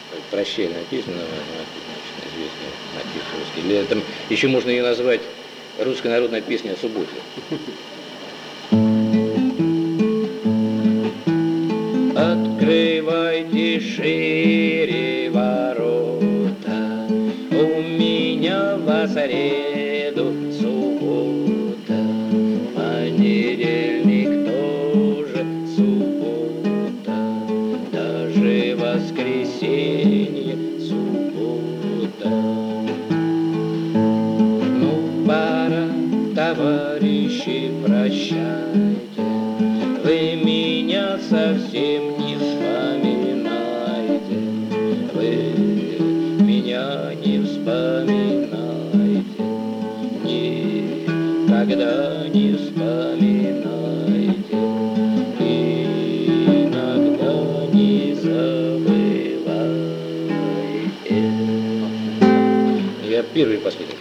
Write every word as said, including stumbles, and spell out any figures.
Прощальная песня, значит, известный мотив русский. Или там еще можно ее назвать русская народная песня о субботе. Открывайте шире ворота, у меня в среду суббота, понедельник тоже суббота, даже воскресенье суббота. Ну, пора, товарищи, прощайте, вы меня совсем не вспоминаете, вы меня не вспоминаете, никогда не вспоминаете, иногда не забывайте. Я первый и последний.